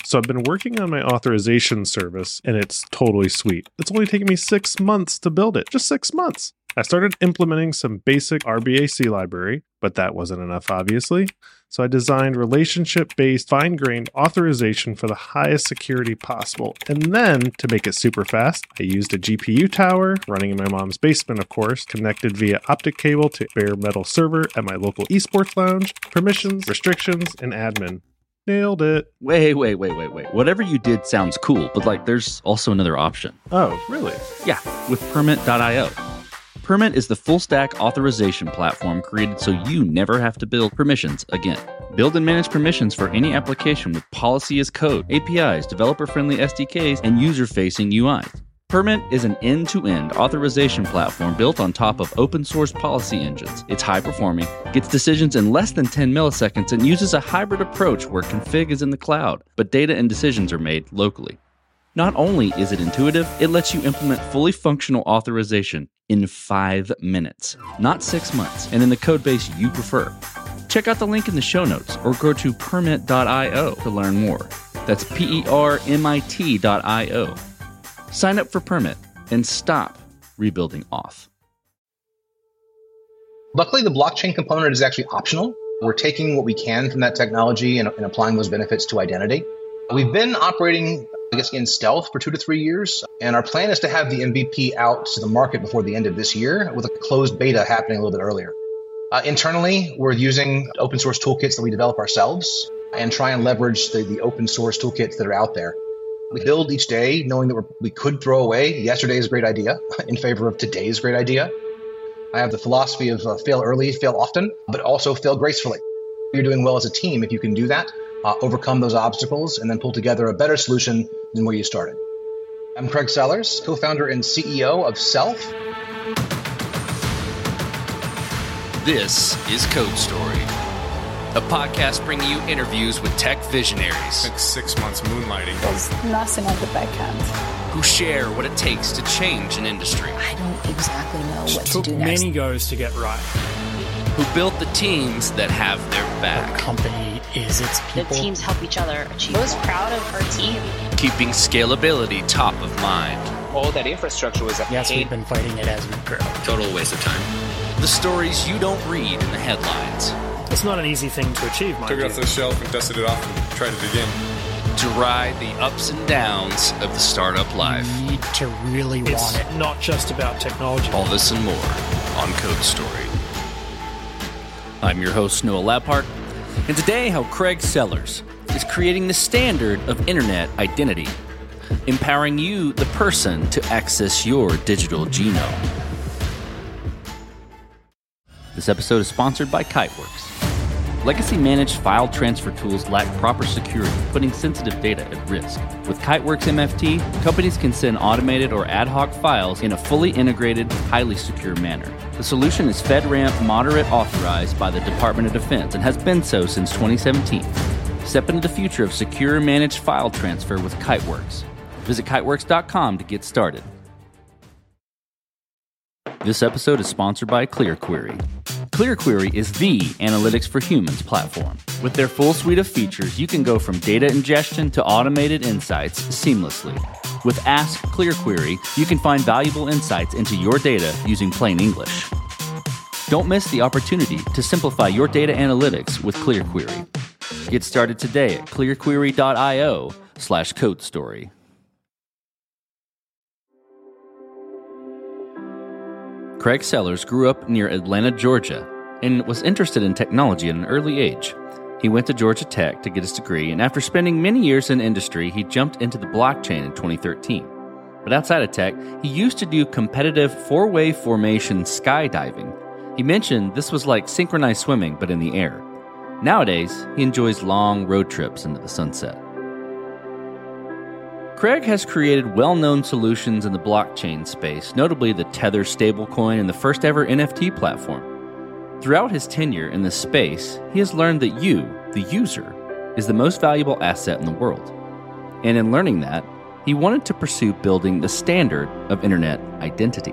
So I've been working on my authorization service, and it's totally sweet. It's only taken me 6 months to build it. Just 6 months. I started implementing some basic RBAC library, but that wasn't enough, obviously. So I designed relationship-based, fine-grained authorization for the highest security possible. And then, to make it super fast, I used a GPU tower, running in my mom's basement, of course, connected via optic cable to bare metal server at my local esports lounge, permissions, restrictions, and admin. Nailed it. Wait. Whatever you did sounds cool, but there's also another option. Oh, really? Yeah, with Permit.io. Permit is the full-stack authorization platform created so you never have to build permissions again. Build and manage permissions for any application with policy as code, APIs, developer-friendly SDKs, and user-facing UIs. Permit is an end-to-end authorization platform built on top of open-source policy engines. It's high-performing, gets decisions in less than 10 milliseconds, and uses a hybrid approach where config is in the cloud, but data and decisions are made locally. Not only is it intuitive, it lets you implement fully functional authorization in 5 minutes, not 6 months, and in the code base you prefer. Check out the link in the show notes or go to permit.io to learn more. That's permit.io. Sign up for Permit and stop rebuilding auth. Luckily, the blockchain component is actually optional. We're taking what we can from that technology and applying those benefits to identity. We've been operating, in stealth for 2 to 3 years, and our plan is to have the MVP out to the market before the end of this year, with a closed beta happening a little bit earlier. Internally, we're using open source toolkits that we develop ourselves and try and leverage the open source toolkits that are out there. We build each day knowing that we could throw away yesterday's great idea in favor of today's great idea. I have the philosophy of fail early, fail often, but also fail gracefully. You're doing well as a team if you can do that. Overcome those obstacles, and then pull together a better solution than where you started. I'm Craig Sellers, co-founder and CEO of Self. This is Code Story, a podcast bringing you interviews with tech visionaries. Spent 6 months moonlighting. There's nothing on the back end. Who share what it takes to change an industry. I don't exactly know what to do next. It took many goes to get right. Who built the teams that have their back. The company is its people. The teams help each other achieve. I was proud of our team. Keeping scalability top of mind. All that infrastructure was Yes, we've been fighting it as we grow. Total waste of time. The stories you don't read in the headlines. It's not an easy thing to achieve, mind Took it off the shelf and dusted it off and tried it again. To ride the ups and downs of the startup life. You need to really want it. It's not just about technology. All this and more on Code Story. I'm your host, Noah Labhart, and today how Craig Sellers is creating the standard of internet identity, empowering you, the person, to access your digital genome. This episode is sponsored by Kiteworks. Legacy-managed file transfer tools lack proper security, putting sensitive data at risk. With Kiteworks MFT, companies can send automated or ad hoc files in a fully integrated, highly secure manner. The solution is FedRAMP Moderate authorized by the Department of Defense and has been so since 2017. Step into the future of secure managed file transfer with Kiteworks. Visit kiteworks.com to get started. This episode is sponsored by ClearQuery. ClearQuery is the Analytics for Humans platform. With their full suite of features, you can go from data ingestion to automated insights seamlessly. With Ask ClearQuery, you can find valuable insights into your data using plain English. Don't miss the opportunity to simplify your data analytics with ClearQuery. Get started today at clearquery.io/codestory. Craig Sellers grew up near Atlanta, Georgia, and was interested in technology at an early age. He went to Georgia Tech to get his degree, and after spending many years in industry, he jumped into the blockchain in 2013. But outside of tech, he used to do competitive four-way formation skydiving. He mentioned this was like synchronized swimming, but in the air. Nowadays, he enjoys long road trips into the sunset. Craig has created well-known solutions in the blockchain space, notably the Tether stablecoin and the first-ever NFT platform. Throughout his tenure in this space, he has learned that you, the user, is the most valuable asset in the world. And in learning that, he wanted to pursue building the standard of internet identity.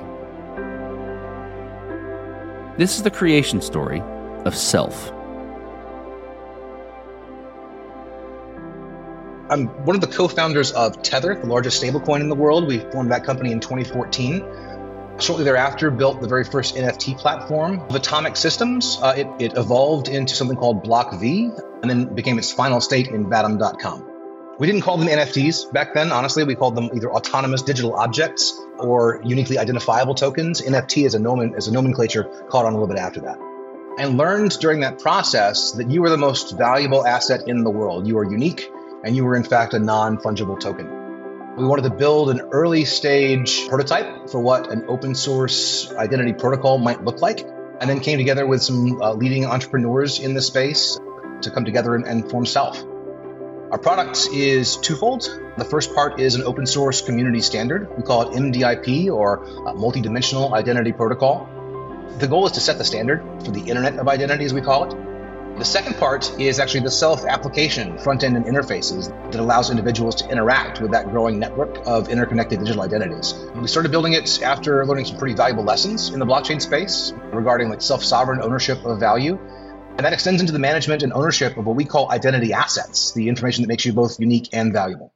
This is the creation story of Self. I'm one of the co-founders of Tether, the largest stablecoin in the world. We formed that company in 2014. Shortly thereafter, built the very first NFT platform of Atomic Systems. It evolved into something called Block V, and then became its final state in Vatom.com. We didn't call them NFTs back then. Honestly, we called them either autonomous digital objects or uniquely identifiable tokens. NFT as a nomenclature caught on a little bit after that. And learned during that process that you were the most valuable asset in the world. You are unique, and you were in fact a non-fungible token. We wanted to build an early stage prototype for what an open source identity protocol might look like, and then came together with some leading entrepreneurs in the space to come together and form Self. Our product is twofold. The first part is an open source community standard. We call it MDIP, or Multidimensional Identity Protocol. The goal is to set the standard for the Internet of Identity, as we call it. The second part is actually the Self application, front end and interfaces that allows individuals to interact with that growing network of interconnected digital identities. We started building it after learning some pretty valuable lessons in the blockchain space regarding like self-sovereign ownership of value. And that extends into the management and ownership of what we call identity assets, the information that makes you both unique and valuable.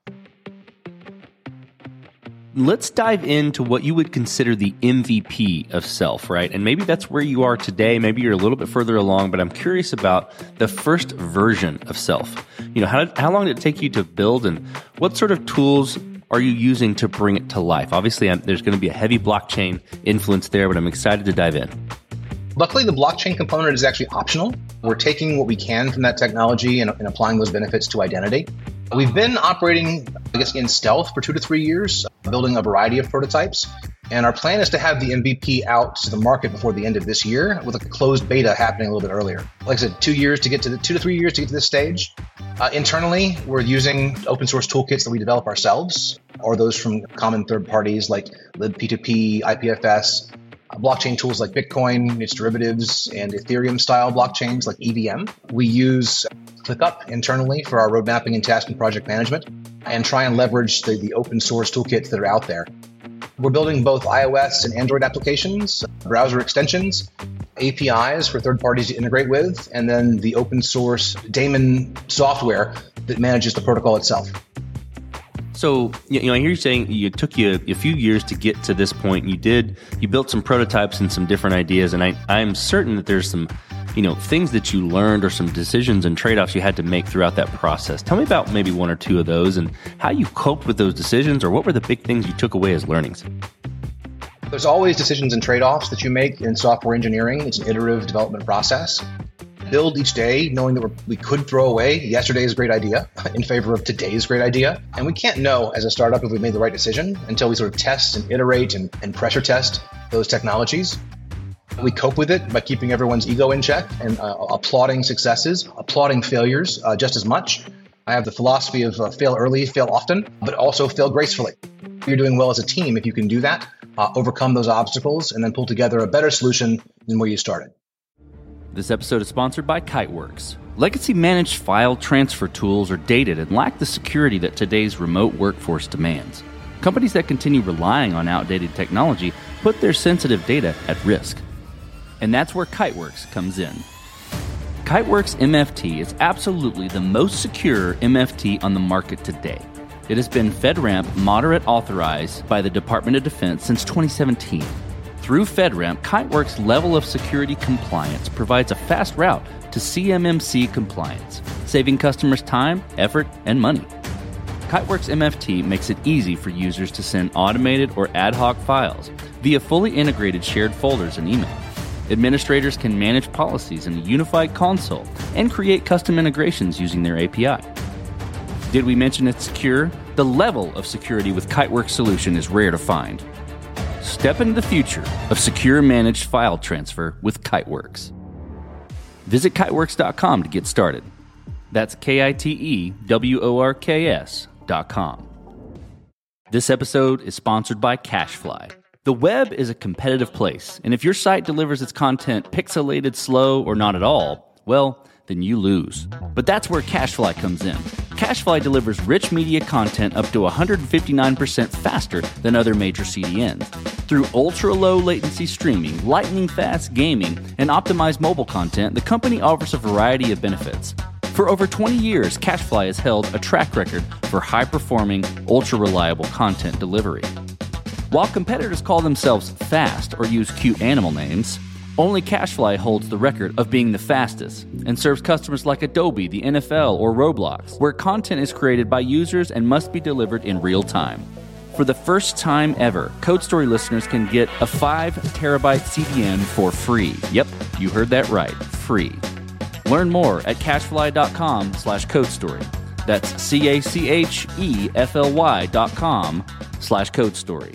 Let's dive into what you would consider the MVP of Self, right? And maybe that's where you are today. Maybe you're a little bit further along, but I'm curious about the first version of Self. You know, how long did it take you to build, and what sort of tools are you using to bring it to life? Obviously, there's going to be a heavy blockchain influence there, but I'm excited to dive in. Luckily, the blockchain component is actually optional. We're taking what we can from that technology and applying those benefits to identity. We've been operating, in stealth for 2 to 3 years, building a variety of prototypes. And our plan is to have the MVP out to the market before the end of this year, with a closed beta happening a little bit earlier. Like I said, 2 to 3 years to get to this stage. Internally, we're using open source toolkits that we develop ourselves, or those from common third parties like libp2p, IPFS, blockchain tools like Bitcoin, its derivatives, and Ethereum style blockchains like EVM. We use ClickUp internally for our road mapping and task and project management, and try and leverage the open source toolkits that are out there. We're building both iOS and Android applications, browser extensions, APIs for third parties to integrate with, and then the open source daemon software that manages the protocol itself. So, I hear you saying it took you a few years to get to this point. You built some prototypes and some different ideas, and I'm certain that there's some, things that you learned or some decisions and trade-offs you had to make throughout that process. Tell me about maybe one or two of those and how you coped with those decisions, or what were the big things you took away as learnings? There's always decisions and trade-offs that you make in software engineering. It's an iterative development process. Build each day knowing that we could throw away yesterday's great idea in favor of today's great idea. And we can't know as a startup if we made the right decision until we sort of test and iterate and pressure test those technologies. We cope with it by keeping everyone's ego in check and applauding successes, applauding failures just as much. I have the philosophy of fail early, fail often, but also fail gracefully. You're doing well as a team if you can do that, overcome those obstacles, and then pull together a better solution than where you started. This episode is sponsored by Kiteworks. Legacy managed file transfer tools are dated and lack the security that today's remote workforce demands. Companies that continue relying on outdated technology put their sensitive data at risk. And that's where Kiteworks comes in. Kiteworks MFT is absolutely the most secure MFT on the market today. It has been FedRAMP moderate authorized by the Department of Defense since 2017. Through FedRAMP, Kiteworks' level of security compliance provides a fast route to CMMC compliance, saving customers time, effort, and money. Kiteworks MFT makes it easy for users to send automated or ad hoc files via fully integrated shared folders and email. Administrators can manage policies in a unified console and create custom integrations using their API. Did we mention it's secure? The level of security with Kiteworks solution is rare to find. Step into the future of secure managed file transfer with Kiteworks. Visit kiteworks.com to get started. That's KITEWORKS.com. This episode is sponsored by CacheFly. The web is a competitive place, and if your site delivers its content pixelated, slow, or not at all, well, then you lose. But that's where CacheFly comes in. CacheFly delivers rich media content up to 159% faster than other major CDNs. Through ultra-low latency streaming, lightning-fast gaming, and optimized mobile content, the company offers a variety of benefits. For over 20 years, CacheFly has held a track record for high-performing, ultra-reliable content delivery. While competitors call themselves fast or use cute animal names, only CacheFly holds the record of being the fastest and serves customers like Adobe, the NFL, or Roblox, where content is created by users and must be delivered in real time. For the first time ever, CodeStory listeners can get a 5 terabyte CDN for free. Yep, you heard that right, free. Learn more at cachefly.com/codestory. That's CACHEFLY.com/codestory.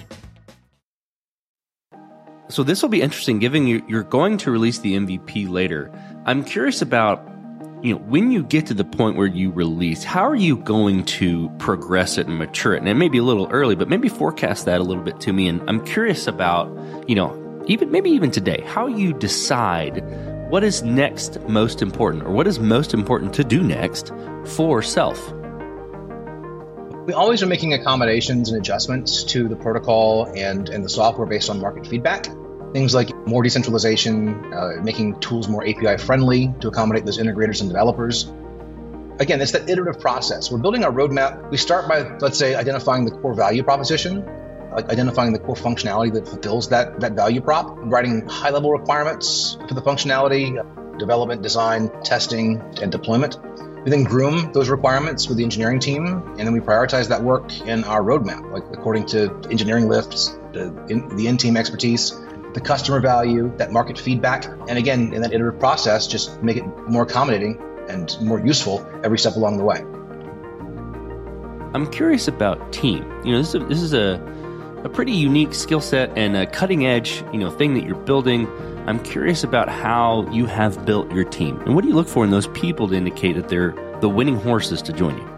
So this will be interesting, given you're going to release the MVP later. I'm curious about, when you get to the point where you release, how are you going to progress it and mature it? And it may be a little early, but maybe forecast that a little bit to me. And I'm curious about, even today, how you decide what is next most important, or what is most important to do next for Self. We always are making accommodations and adjustments to the protocol and the software based on market feedback. Things like more decentralization, making tools more API friendly to accommodate those integrators and developers. Again, it's that iterative process. We're building our roadmap. We start by, let's say, identifying the core value proposition, like identifying the core functionality that fulfills that value prop, writing high-level requirements for the functionality, development, design, testing, and deployment. We then groom those requirements with the engineering team, and then we prioritize that work in our roadmap, like according to engineering lifts, the in-team expertise, the customer value, that market feedback. And again, in that iterative process, just make it more accommodating and more useful every step along the way. I'm curious about team. This is a pretty unique skill set and a cutting edge, thing that you're building. I'm curious about how you have built your team. And what do you look for in those people to indicate that they're the winning horses to join you?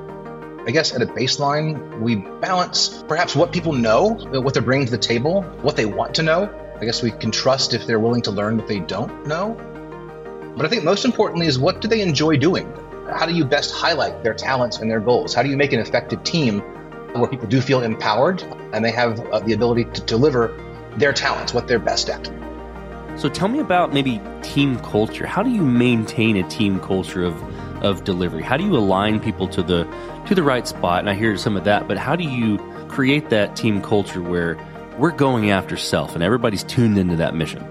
I guess at a baseline, we balance perhaps what people know, what they're bringing to the table, what they want to know. I guess we can trust if they're willing to learn what they don't know. But I think most importantly is, what do they enjoy doing? How do you best highlight their talents and their goals? How do you make an effective team where people do feel empowered and they have the ability to deliver their talents, what they're best at? So tell me about maybe team culture. How do you maintain a team culture of delivery? How do you align people to the right spot? And I hear some of that, but how do you create that team culture where we're going after Self and everybody's tuned into that mission?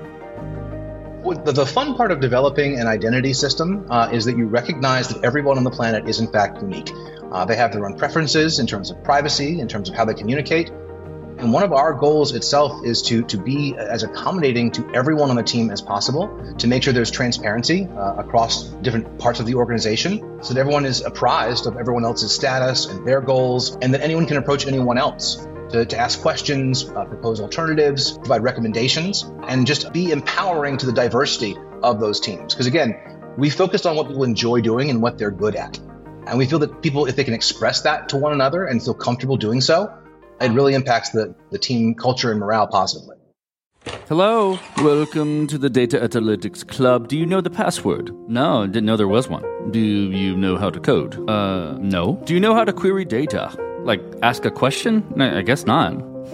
Well, the fun part of developing an identity system is that you recognize that everyone on the planet is in fact unique. They have their own preferences in terms of privacy, in terms of how they communicate. And one of our goals itself is to be as accommodating to everyone on the team as possible, to make sure there's transparency across different parts of the organization, so that everyone is apprised of everyone else's status and their goals, and that anyone can approach anyone else to ask questions, propose alternatives, provide recommendations, and just be empowering to the diversity of those teams. Because again, we focused on what people enjoy doing and what they're good at. And we feel that people, if they can express that to one another and feel comfortable doing so, it really impacts the team culture and morale positively. Hello, welcome to the Data Analytics Club. Do you know the password? No, didn't know there was one. Do you know how to code? No. Do you know how to query data? Like, ask a question? I guess not.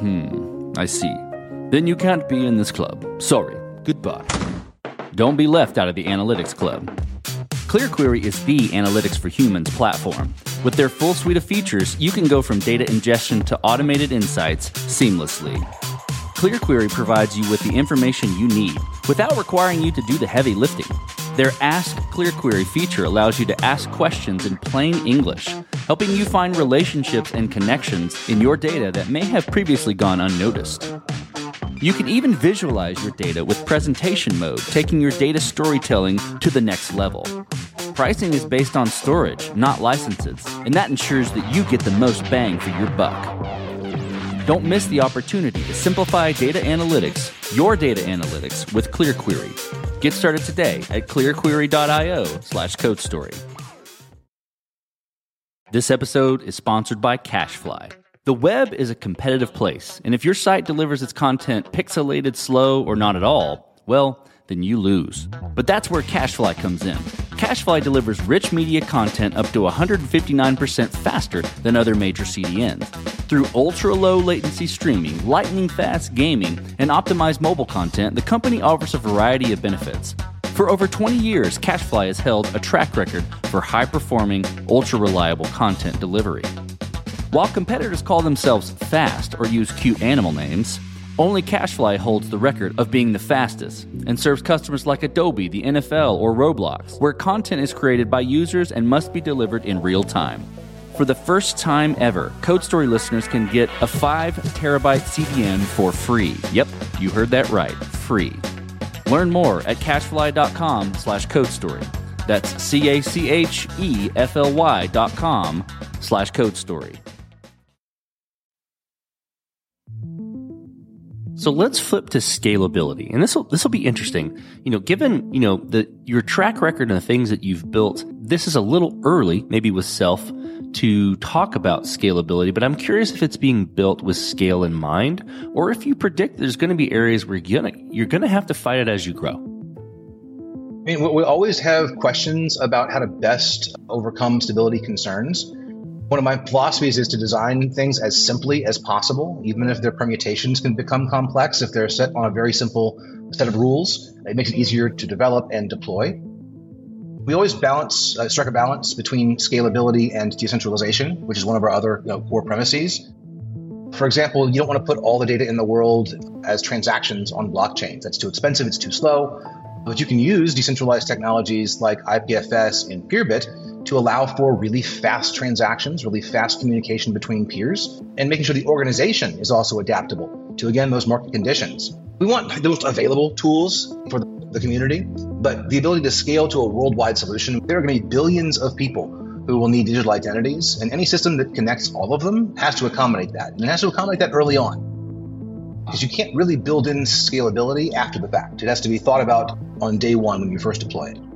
I see. Then you can't be in this club. Sorry. Goodbye. Don't be left out of the Analytics Club. ClearQuery is the Analytics for Humans platform. With their full suite of features, you can go from data ingestion to automated insights seamlessly. ClearQuery provides you with the information you need without requiring you to do the heavy lifting. Their Ask ClearQuery feature allows you to ask questions in plain English, helping you find relationships and connections in your data that may have previously gone unnoticed. You can even visualize your data with presentation mode, taking your data storytelling to the next level. Pricing is based on storage, not licenses, and that ensures that you get the most bang for your buck. Don't miss the opportunity to simplify data analytics, your data analytics, with ClearQuery. Get started today at clearquery.io/codestory. This episode is sponsored by CacheFly. The web is a competitive place, and if your site delivers its content pixelated, slow, or not at all, well, then you lose. But that's where CacheFly comes in. CacheFly delivers rich media content up to 159% faster than other major CDNs. Through ultra-low latency streaming, lightning-fast gaming, and optimized mobile content, the company offers a variety of benefits. For over 20 years, CacheFly has held a track record for high-performing, ultra-reliable content delivery. While competitors call themselves fast or use cute animal names, only CacheFly holds the record of being the fastest and serves customers like Adobe, the NFL, or Roblox, where content is created by users and must be delivered in real time. For the first time ever, CodeStory listeners can get a 5 terabyte CDN for free. Yep, you heard that right, free. Learn more at cachefly.com/CodeStory. That's CACHEFLY.com/CodeStory. So let's flip to scalability, and this will be interesting. Given your track record and the things that you've built, this is a little early, maybe with Self, to talk about scalability. But I'm curious if it's being built with scale in mind, or if you predict there's going to be areas where you're going to have to fight it as you grow. I mean, we always have questions about how to best overcome stability concerns. One of my philosophies is to design things as simply as possible, even if their permutations can become complex. If they're set on a very simple set of rules, it makes it easier to develop and deploy. We always strike a balance between scalability and decentralization, which is one of our other core premises. For example, you don't want to put all the data in the world as transactions on blockchains. That's too expensive, it's too slow. But you can use decentralized technologies like IPFS and Peerbit to allow for really fast transactions, really fast communication between peers, and making sure the organization is also adaptable to, again, those market conditions. We want the most available tools for the community, but the ability to scale to a worldwide solution, there are going to be billions of people who will need digital identities, and any system that connects all of them has to accommodate that. And it has to accommodate that early on, because you can't really build in scalability after the fact. It has to be thought about on day one when you first deploy it.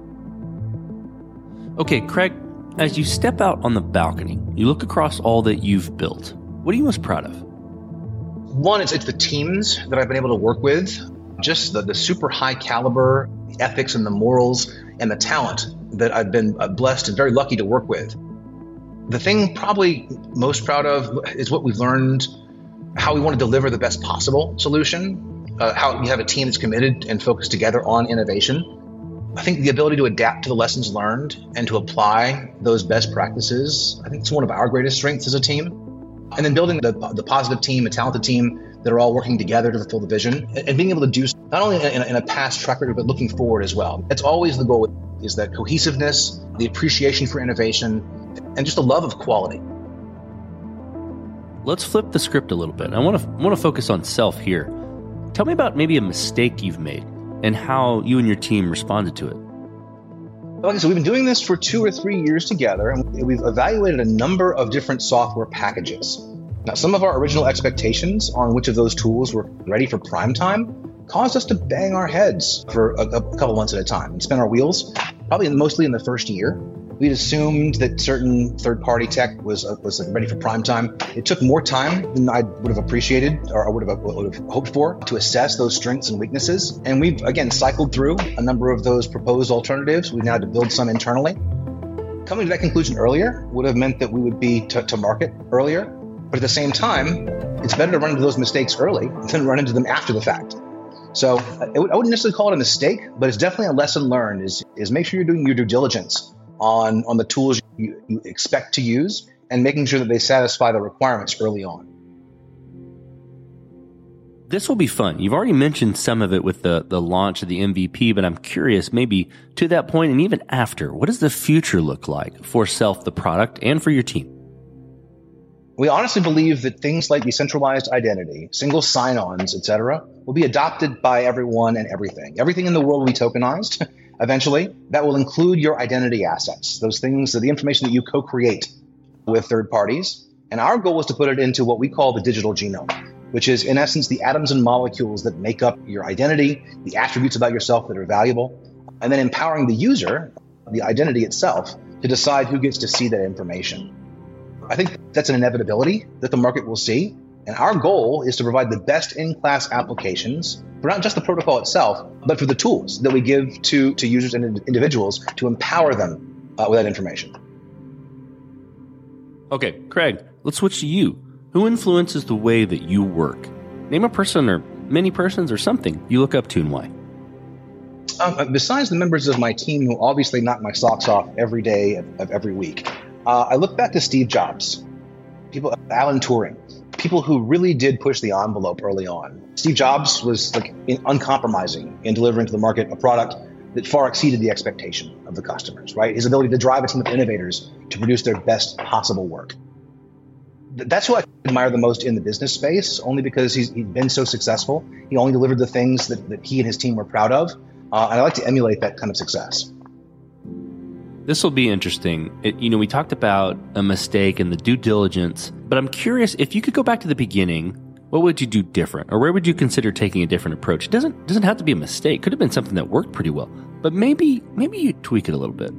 Okay, Craig, as you step out on the balcony, you look across all that you've built. What are you most proud of? One, it's the teams that I've been able to work with, just the super high caliber, the ethics and the morals and the talent that I've been blessed and very lucky to work with. The thing probably most proud of is what we've learned, how we want to deliver the best possible solution, how we have a team that's committed and focused together on innovation. I think the ability to adapt to the lessons learned and to apply those best practices, I think it's one of our greatest strengths as a team. And then building the positive team, a talented team that are all working together to fulfill the vision, and being able to do not only in a past track record, but looking forward as well. That's always the goal, is that cohesiveness, the appreciation for innovation, and just a love of quality. Let's flip the script a little bit. I want to focus on Self here. Tell me about maybe a mistake you've made and how you and your team responded to it. Like I said, we've been doing this for 2 or 3 years together, and we've evaluated a number of different software packages. Now, some of our original expectations on which of those tools were ready for prime time caused us to bang our heads for a couple months at a time and spin our wheels, probably mostly in the first year. We'd assumed that certain third-party tech was ready for prime time. It took more time than I would have appreciated or I would have hoped for to assess those strengths and weaknesses. And we've, again, cycled through a number of those proposed alternatives. We've now had to build some internally. Coming to that conclusion earlier would have meant that we would be to market earlier. But at the same time, it's better to run into those mistakes early than run into them after the fact. So I wouldn't necessarily call it a mistake, but it's definitely a lesson learned is make sure you're doing your due diligence on the tools you expect to use and making sure that they satisfy the requirements early on. This will be fun. You've already mentioned some of it with the launch of the MVP, but I'm curious, maybe to that point and even after, what does the future look like for Self, the product, and for your team? We honestly believe that things like decentralized identity, single sign-ons, etc., will be adopted by everyone and everything. Everything in the world will be tokenized. Eventually, that will include your identity assets, those things, the information that you co-create with third parties. And our goal is to put it into what we call the digital genome, which is, in essence, the atoms and molecules that make up your identity, the attributes about yourself that are valuable, and then empowering the user, the identity itself, to decide who gets to see that information. I think that's an inevitability that the market will see. And our goal is to provide the best in-class applications for not just the protocol itself, but for the tools that we give to users and individuals to empower them with that information. Okay, Craig, let's switch to you. Who influences the way that you work? Name a person or many persons or something you look up to and why. Besides the members of my team who obviously knock my socks off every day of every week, I look back to Steve Jobs, Alan Turing, people who really did push the envelope early on. Steve Jobs was uncompromising in delivering to the market a product that far exceeded the expectation of the customers, right? His ability to drive a team of innovators to produce their best possible work. That's who I admire the most in the business space, only because he'd been so successful. He only delivered the things that he and his team were proud of. And I like to emulate that kind of success. This will be interesting. We talked about a mistake and the due diligence, but I'm curious, if you could go back to the beginning, what would you do different? Or where would you consider taking a different approach? It doesn't have to be a mistake. Could have been something that worked pretty well, but maybe you tweak it a little bit.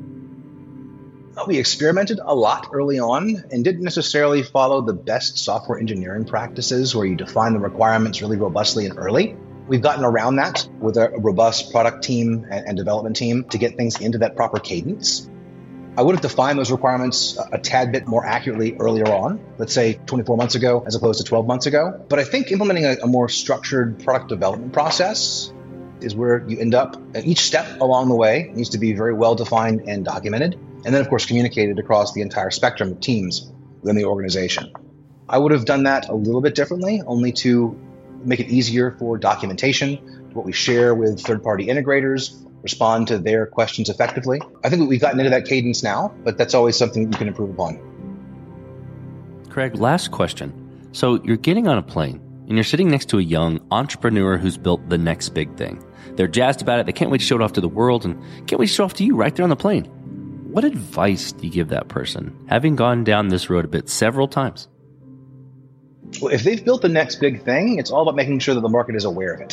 We experimented a lot early on and didn't necessarily follow the best software engineering practices where you define the requirements really robustly and early. We've gotten around that with a robust product team and development team to get things into that proper cadence. I would have defined those requirements a tad bit more accurately earlier on, let's say 24 months ago as opposed to 12 months ago. But I think implementing a more structured product development process is where you end up. And each step along the way needs to be very well defined and documented. And then, of course, communicated across the entire spectrum of teams within the organization. I would have done that a little bit differently, only to make it easier for documentation, what we share with third-party integrators, respond to their questions effectively. I think we've gotten into that cadence now, but that's always something you can improve upon. Craig, last question. So you're getting on a plane and you're sitting next to a young entrepreneur who's built the next big thing. They're jazzed about it. They can't wait to show it off to the world and can't wait to show it off to you right there on the plane. What advice do you give that person, having gone down this road a bit several times? Well, if they've built the next big thing, it's all about making sure that the market is aware of it.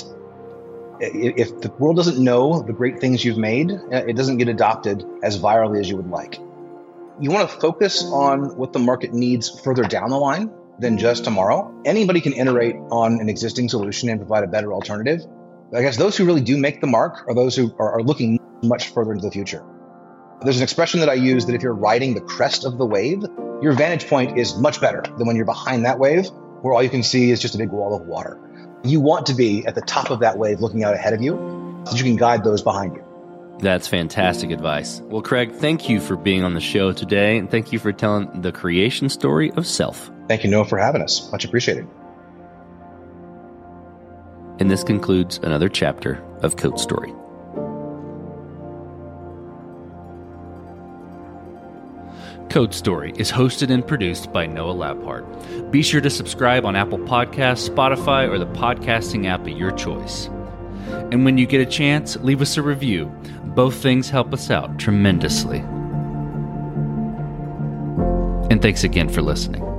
If the world doesn't know the great things you've made, it doesn't get adopted as virally as you would like. You want to focus on what the market needs further down the line than just tomorrow. Anybody can iterate on an existing solution and provide a better alternative. But I guess those who really do make the mark are those who are looking much further into the future. There's an expression that I use that if you're riding the crest of the wave, your vantage point is much better than when you're behind that wave, where all you can see is just a big wall of water. You want to be at the top of that wave looking out ahead of you so that you can guide those behind you. That's fantastic advice. Well, Craig, thank you for being on the show today, and thank you for telling the creation story of self. Thank you, Noah, for having us. Much appreciated. And this concludes another chapter of Code Story. Code Story is hosted and produced by Noah Labhart. Be sure to subscribe on Apple Podcasts, Spotify, or the podcasting app of your choice. And when you get a chance, leave us a review. Both things help us out tremendously. And thanks again for listening.